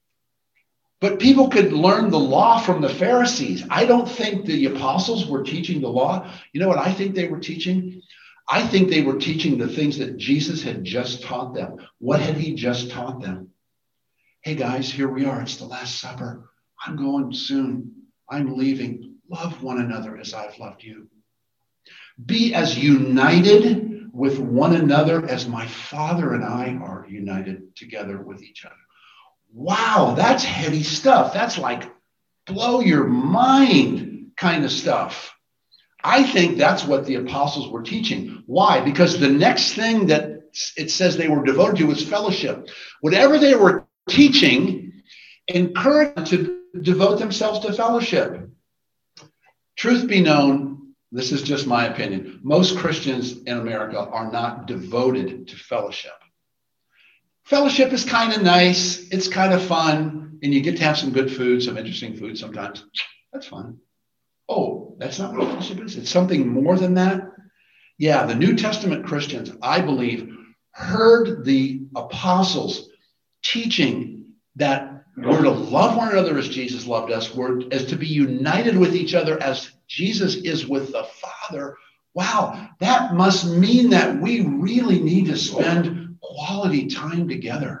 S3: But people could learn the law from the Pharisees. I don't think the apostles were teaching the law. You know what I think they were teaching? I think they were teaching the things that Jesus had just taught them. What had he just taught them? Hey, guys, here we are. It's the Last Supper. I'm going soon. I'm leaving. Love one another as I've loved you. Be as united with one another as my Father and I are united together with each other. Wow, that's heady stuff. That's like blow your mind kind of stuff. I think that's what the apostles were teaching. Why? Because the next thing that it says they were devoted to was fellowship. Whatever they were teaching encouraged them to devote themselves to fellowship. Truth be known, this is just my opinion, most Christians in America are not devoted to fellowship. Fellowship is kind of nice. It's kind of fun. And you get to have some good food, some interesting food sometimes. That's fun. Oh, that's not what fellowship is. It's something more than that. Yeah, the New Testament Christians, I believe, heard the apostles teaching that we're to love one another as Jesus loved us. We're as to be united with each other as Jesus is with the Father. Wow, that must mean that we really need to spend quality time together.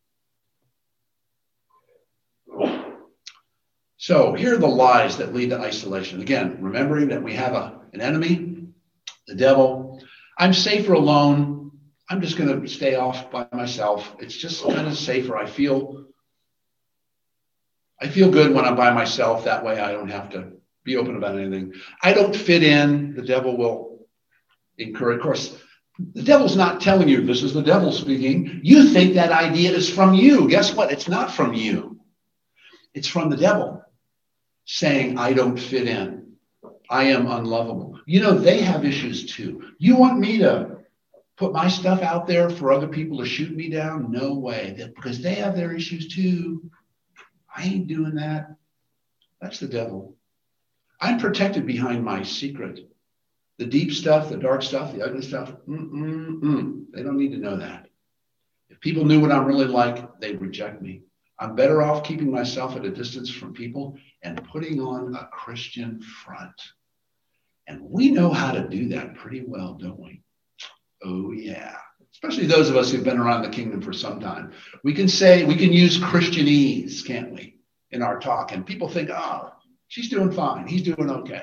S3: So here are the lies that lead to isolation. Again, remembering that we have an enemy, the devil. I'm safer alone. I'm just going to stay off by myself. It's just kind of safer. I feel good when I'm by myself. That way I don't have to Be open about anything. I don't fit in. The devil will encourage. Of course, the devil's not telling you, this is the devil speaking. You think that idea is from you. Guess what? It's not from you. It's from the devil saying, I don't fit in. I am unlovable. You know, they have issues too. You want me to put my stuff out there for other people to shoot me down? No way. Because they have their issues too. I ain't doing that. That's the devil. I'm protected behind my secret. The deep stuff, the dark stuff, the ugly stuff, they don't need to know that. If people knew what I'm really like, they'd reject me. I'm better off keeping myself at a distance from people and putting on a Christian front. And we know how to do that pretty well, don't we? Oh, yeah. Especially those of us who've been around the kingdom for some time. We can use Christianese, can't we, in our talk? And people think, oh, she's doing fine. He's doing okay.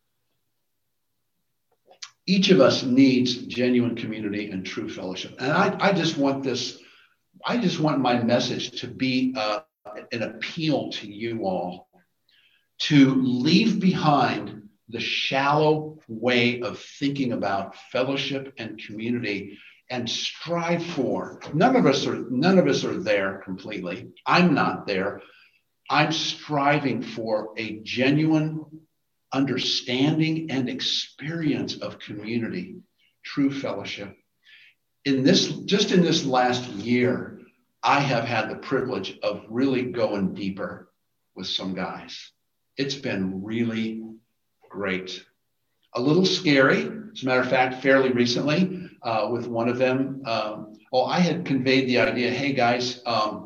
S3: Each of us needs genuine community and true fellowship. And I just want my message to be an appeal to you all to leave behind the shallow way of thinking about fellowship and community and strive for. None of us are there completely. I'm not there. I'm striving for a genuine understanding and experience of community, true fellowship. Just in this last year, I have had the privilege of really going deeper with some guys. It's been really great. A little scary, as a matter of fact, fairly recently with one of them. I had conveyed the idea, hey guys,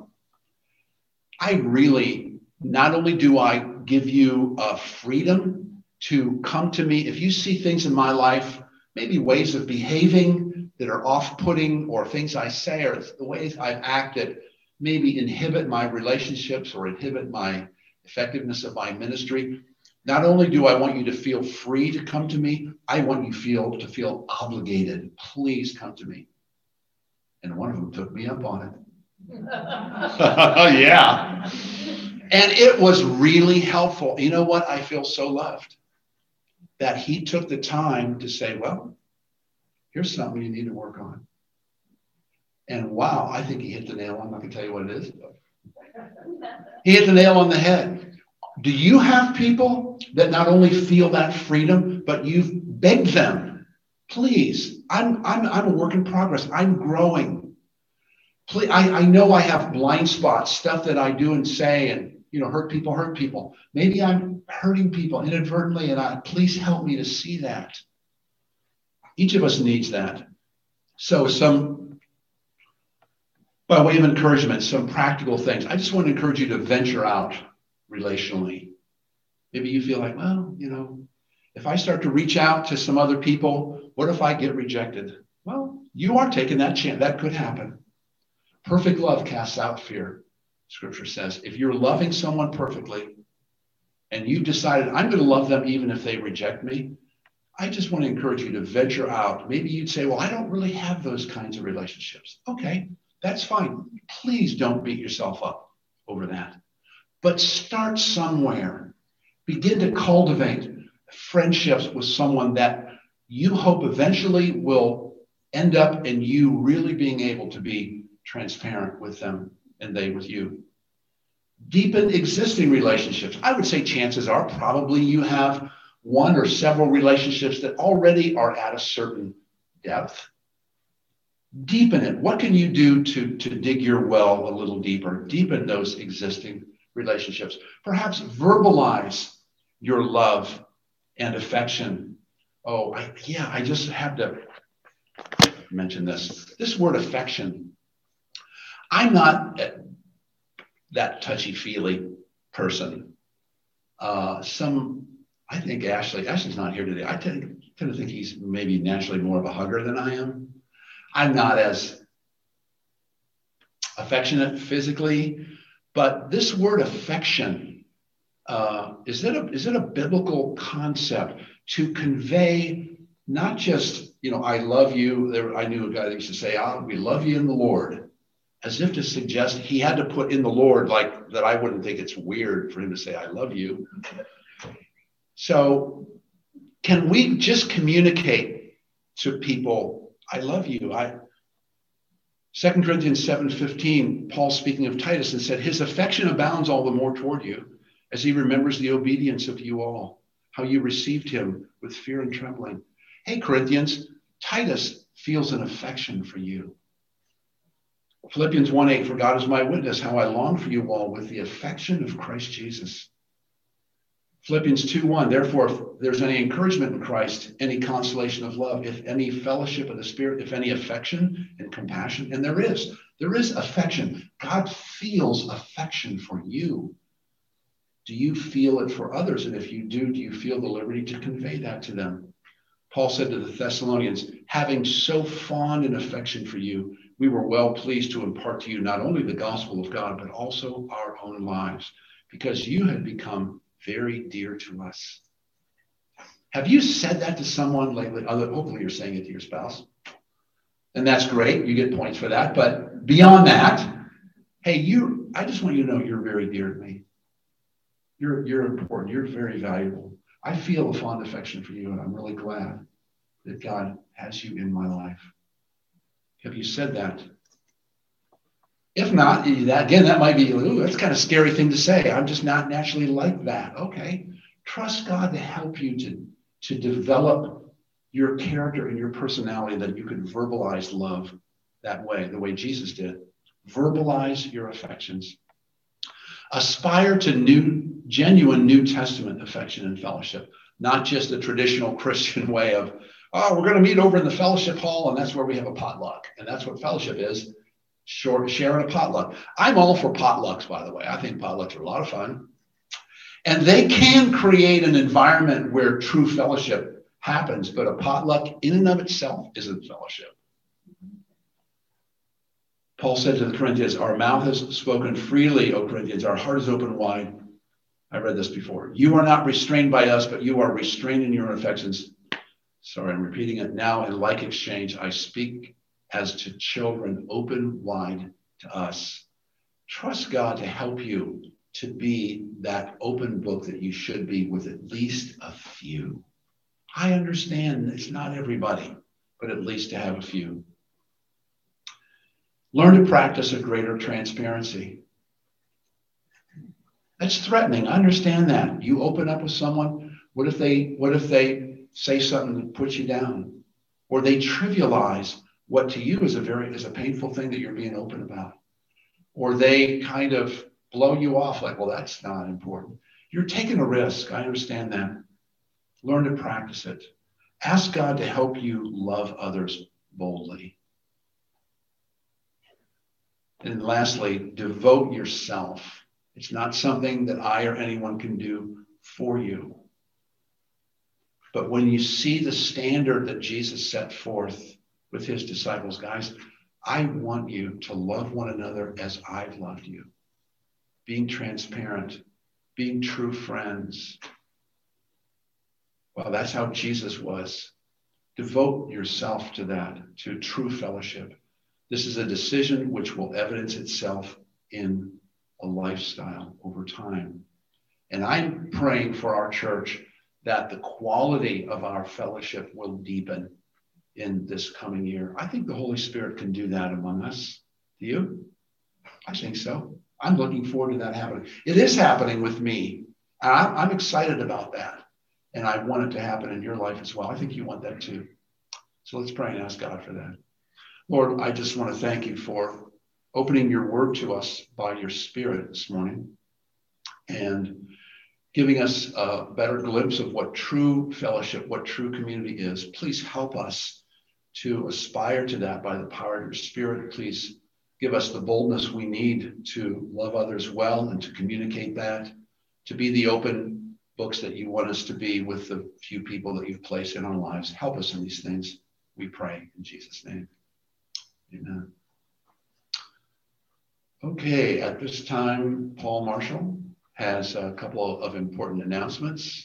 S3: I really, not only do I give you freedom to come to me, if you see things in my life, maybe ways of behaving that are off-putting or things I say or the ways I've acted maybe inhibit my relationships or inhibit my effectiveness of my ministry. Not only do I want you to feel free to come to me, I want you to feel obligated. Please come to me. And one of them took me up on it. Yeah. And it was really helpful. You know what? I feel so loved that he took the time to say, well, here's something you need to work on. And wow, I think he hit the nail. I'm not going to tell you what it is. He hit the nail on the head. Do you have people that not only feel that freedom, but you've begged them, please, I'm a work in progress. I'm growing. Please, I know I have blind spots, stuff that I do and say and, hurt people. Maybe I'm hurting people inadvertently, and please help me to see that. Each of us needs that. So by way of encouragement, some practical things. I just want to encourage you to venture out relationally. Maybe you feel like, well, if I start to reach out to some other people, what if I get rejected? Well, you are taking that chance. That could happen. Perfect love casts out fear, Scripture says. If you're loving someone perfectly and you've decided, I'm going to love them even if they reject me, I just want to encourage you to venture out. Maybe you'd say, well, I don't really have those kinds of relationships. Okay, that's fine. Please don't beat yourself up over that. But start somewhere. Begin to cultivate friendships with someone that you hope eventually will end up in you really being able to be transparent with them and they with you. Deepen existing relationships. I would say chances are probably you have one or several relationships that already are at a certain depth. Deepen it. What can you do to dig your well a little deeper? Deepen those existing relationships. Perhaps verbalize your love and affection. I just have to mention this. This word affection. I'm not that touchy-feely person. I think Ashley's not here today. I tend to think he's maybe naturally more of a hugger than I am. I'm not as affectionate physically, but this word affection, is it a biblical concept to convey not just, I love you. I knew a guy that used to say, we love you in the Lord, as if to suggest he had to put in the Lord like that. I wouldn't think it's weird for him to say, I love you. So can we just communicate to people, I love you. 2 Corinthians 7:15, Paul speaking of Titus and said, his affection abounds all the more toward you as he remembers the obedience of you all, how you received him with fear and trembling. Hey, Corinthians, Titus feels an affection for you. Philippians 1:8, for God is my witness, how I long for you all with the affection of Christ Jesus. Philippians 2:1, therefore, if there's any encouragement in Christ, any consolation of love, if any fellowship of the Spirit, if any affection and compassion, and there is affection. God feels affection for you. Do you feel it for others? And if you do you feel the liberty to convey that to them? Paul said to the Thessalonians, having so fond an affection for you, we were well pleased to impart to you not only the gospel of God, but also our own lives, because you had become very dear to us. Have you said that to someone lately? Hopefully you're saying it to your spouse. And that's great. You get points for that. But beyond that, hey, I just want you to know you're very dear to me. You're important. You're very valuable. I feel a fond affection for you, and I'm really glad that God has you in my life. Have you said that? If not, that might be, that's kind of scary thing to say. I'm just not naturally like that. Okay. Trust God to help you to develop your character and your personality that you can verbalize love that way, the way Jesus did. Verbalize your affections. Aspire to genuine New Testament affection and fellowship, not just the traditional Christian way of, we're going to meet over in the fellowship hall, and that's where we have a potluck. And that's what fellowship is, sharing a potluck. I'm all for potlucks, by the way. I think potlucks are a lot of fun. And they can create an environment where true fellowship happens, but a potluck in and of itself isn't fellowship. Paul said to the Corinthians, our mouth has spoken freely, O Corinthians, our heart is open wide. I read this before. You are not restrained by us, but you are restrained in your affections. Sorry, I'm repeating it now. In like exchange, I speak as to children, open wide to us. Trust God to help you to be that open book that you should be with at least a few. I understand it's not everybody, but at least to have a few. Learn to practice a greater transparency. That's threatening. I understand that. You open up with someone. What if they say something that puts you down, or they trivialize what to you is a painful thing that you're being open about, or they kind of blow you off like, well, that's not important. You're taking a risk. I understand that. Learn to practice it. Ask God to help you love others boldly. And lastly, devote yourself. It's not something that I or anyone can do for you. But when you see the standard that Jesus set forth with his disciples, guys, I want you to love one another as I've loved you. Being transparent, being true friends. Well, that's how Jesus was. Devote yourself to that, to true fellowship. This is a decision which will evidence itself in a lifestyle over time. And I'm praying for our church that the quality of our fellowship will deepen in this coming year. I think the Holy Spirit can do that among us. Do you? I think so. I'm looking forward to that happening. It is happening with me. I'm excited about that. And I want it to happen in your life as well. I think you want that too. So let's pray and ask God for that. Lord, I just want to thank you for opening your word to us by your Spirit this morning and giving us a better glimpse of what true fellowship, what true community is. Please help us to aspire to that by the power of your Spirit. Please give us the boldness we need to love others well and to communicate that, to be the open books that you want us to be with the few people that you've placed in our lives. Help us in these things, we pray in Jesus' name. Amen. Okay, at this time, Paul Marshall has a couple of important announcements.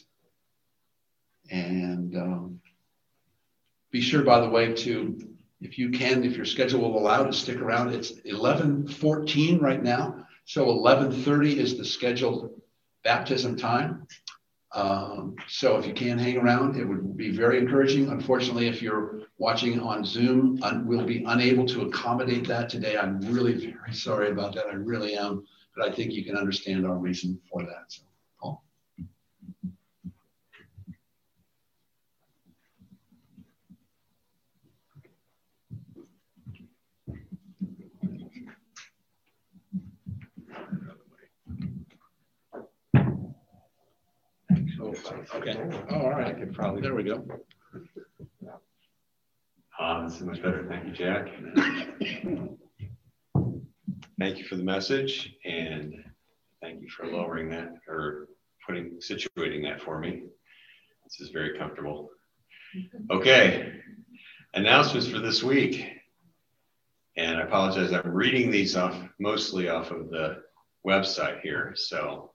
S3: And be sure, by the way, to, if you can, if your schedule will allow, to stick around. It's 11:14 right now. So 11:30 is the scheduled baptism time. So if you can hang around, it would be very encouraging. Unfortunately, if you're watching on Zoom, we'll be unable to accommodate that today. I'm really very sorry about that. I really am, but I think you can understand our reason for that. So, Paul. Okay. Oh, all right.
S5: I could probably.
S3: There we go.
S5: This is much better. Thank you, Jack. Thank you for the message, and thank you for lowering that or situating that for me. This is very comfortable. Okay. Announcements for this week. And I apologize. I'm reading these mostly off of the website here. So,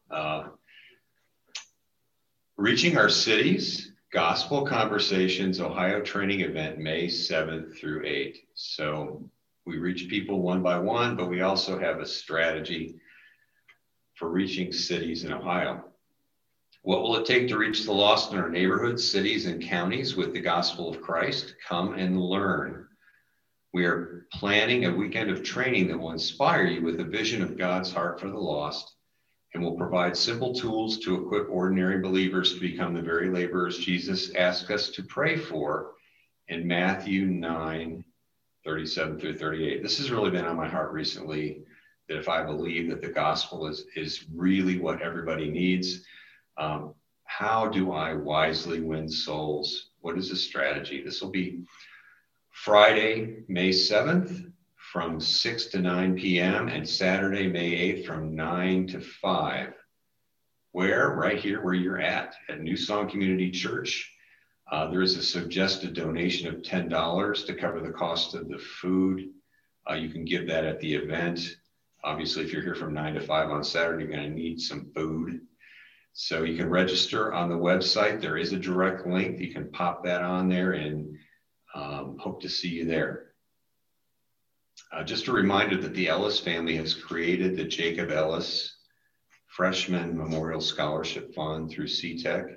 S5: Reaching Our Cities, Gospel Conversations, Ohio Training Event, May 7th through 8th. So we reach people one by one, but we also have a strategy for reaching cities in Ohio. What will it take to reach the lost in our neighborhoods, cities, and counties with the gospel of Christ? Come and learn. We are planning a weekend of training that will inspire you with a vision of God's heart for the lost, and will provide simple tools to equip ordinary believers to become the very laborers Jesus asked us to pray for in Matthew 9:37 through 38. This has really been on my heart recently, that if I believe that the gospel is really what everybody needs, how do I wisely win souls? What is the strategy? This will be Friday, May 7th, from 6 to 9 p.m. and Saturday, May 8th from 9 to 5. Where? Right here where you're at New Song Community Church. There is a suggested donation of $10 to cover the cost of the food. You can give that at the event. Obviously, if you're here from 9 to 5 on Saturday, you're going to need some food. So you can register on the website. There is a direct link. You can pop that on there, and hope to see you there. Just a reminder that the Ellis family has created the Jacob Ellis Freshman Memorial Scholarship Fund through CTEC.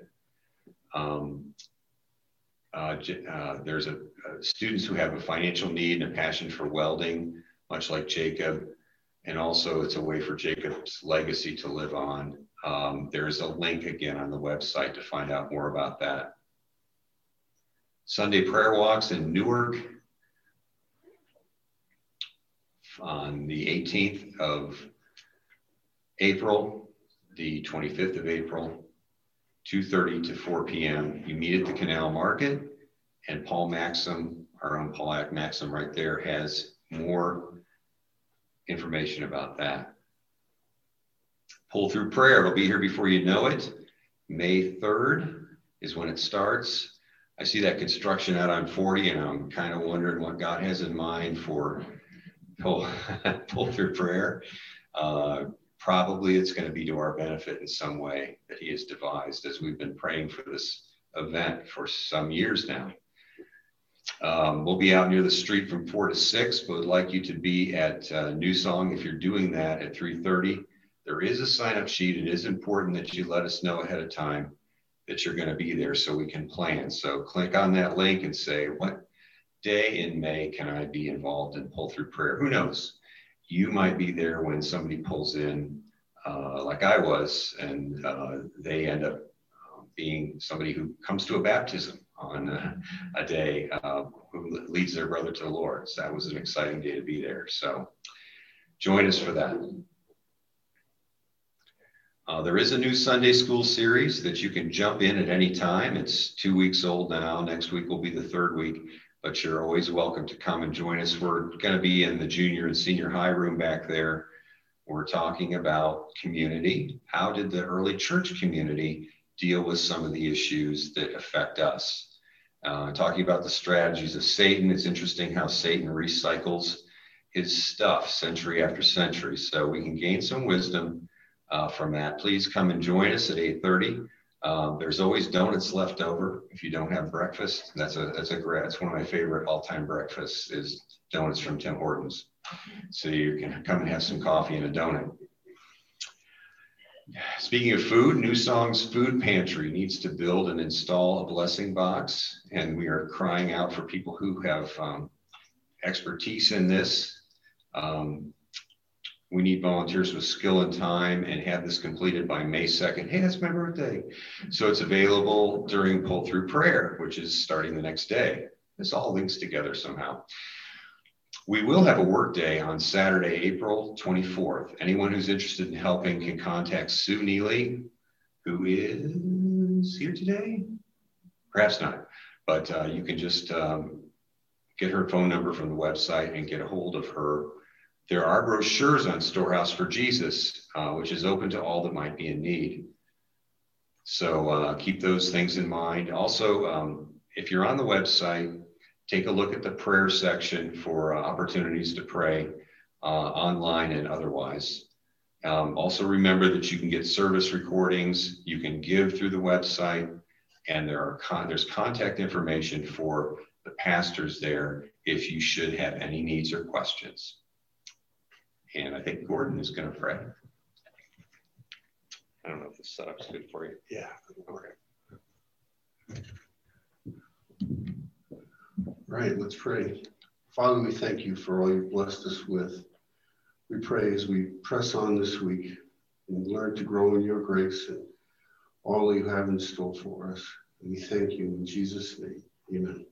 S5: There's students who have a financial need and a passion for welding, much like Jacob, and also it's a way for Jacob's legacy to live on. There's a link again on the website to find out more about that. Sunday prayer walks in Newark on the 18th of April, the 25th of April, 2:30 to 4 p.m. You meet at the Canal Market, and Paul Maxim, our own Paul Maxim right there, has more information about that. Pull through prayer, it'll be here before you know it. May 3rd is when it starts. I see that construction out on 40, and I'm kind of wondering what God has in mind for pull through prayer. Probably it's going to be to our benefit in some way that he has devised, as we've been praying for this event for some years now. We'll be out near the street from 4 to 6, but would like you to be at New Song if you're doing that at 3:30. There is a sign-up sheet. It is important that you let us know ahead of time that you're going to be there so we can plan. So click on that link and say, what day in May can I be involved in pull through prayer? Who knows? You might be there when somebody pulls in, like I was, and they end up being somebody who comes to a baptism on a day, who leads their brother to the Lord. So that was an exciting day to be there. So join us for that. There is a new Sunday school series that you can jump in at any time. It's 2 weeks old now. Next week will be the 3rd week, but you're always welcome to come and join us. We're going to be in the junior and senior high room back there. We're talking about community. How did the early church community deal with some of the issues that affect us? Talking about the strategies of Satan. It's interesting how Satan recycles his stuff century after century. So we can gain some wisdom from that. Please come and join us at 8:30. There's always donuts left over if you don't have breakfast. That's one of my favorite all-time breakfasts is donuts from Tim Hortons. So you can come and have some coffee and a donut. Speaking of food, New Songs Food Pantry needs to build and install a blessing box, and we are crying out for people who have expertise in this. We need volunteers with skill and time and have this completed by May 2nd. Hey, that's my birthday. So it's available during Pull Through Prayer, which is starting the next day. This all links together somehow. We will have a work day on Saturday, April 24th. Anyone who's interested in helping can contact Sue Neely, who is here today. Perhaps not, but you can just get her phone number from the website and get a hold of her. There are brochures on Storehouse for Jesus, which is open to all that might be in need. So keep those things in mind. Also, if you're on the website, take a look at the prayer section for opportunities to pray online and otherwise. Also remember that you can get service recordings, you can give through the website, and there's contact information for the pastors there if you should have any needs or questions. And I think Gordon is going to pray. I don't know if this setup's good for you.
S2: Yeah. Okay. Right, let's pray. Father, we thank you for all you've blessed us with. We pray as we press on this week and learn to grow in your grace and all you have in store for us. And we thank you in Jesus' name. Amen.